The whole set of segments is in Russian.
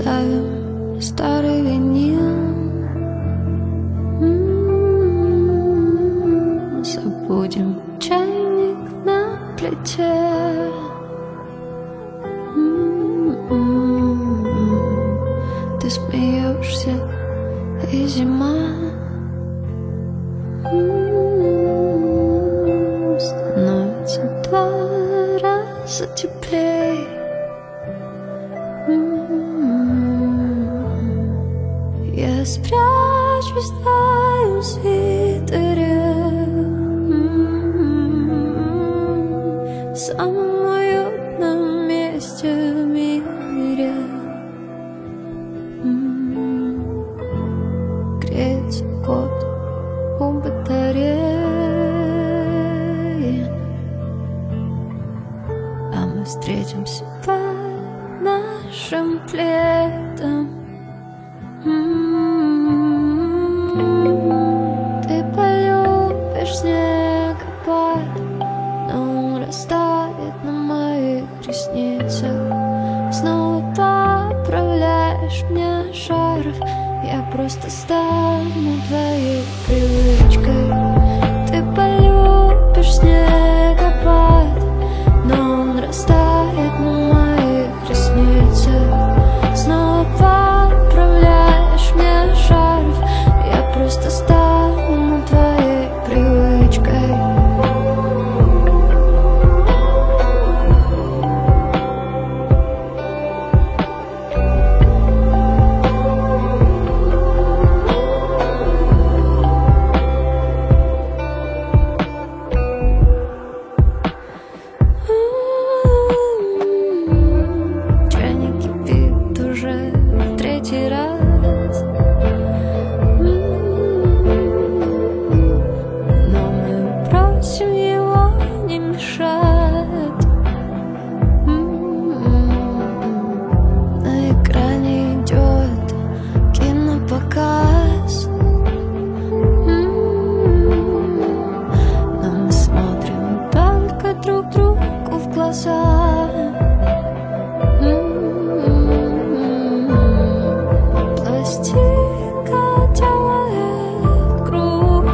Ставим старый винил, забудем чайник на плите. Ты смеешься, и зима становится в 2 раза теплей. Я спрячусь в твоем свитере, в самом уютном месте в мире. Греется кот у батареи, а мы встретимся под нашим пледом. Ты полюбишь снегопад, но он растает на моих ресницах. Снова поправляешь мне шарф, я просто стану твоей привычкой. Ты полюбишь снегопад, но он растает на моих ресницах. Снова поправляешь мне шарф, я просто стану твоей привычкой. Чайник кипит уже в 3-й раз, но мы просим его не мешать. На экране идет кинопоказ, но мы смотрим только друг другу в глаза. Пластинка делает круг,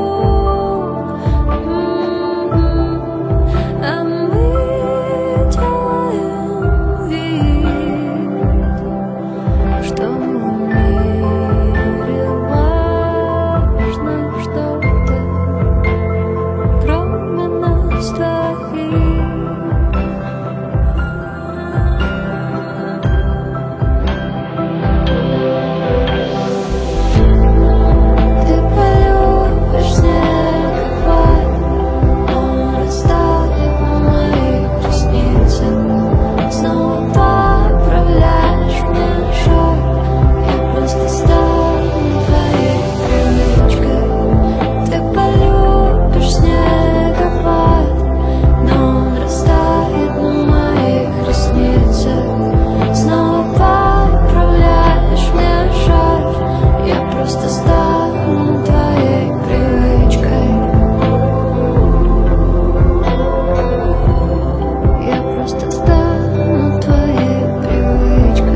а мы делаем вид, что в мире важно что-то, кроме нас двоих.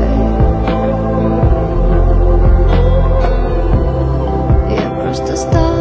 Просто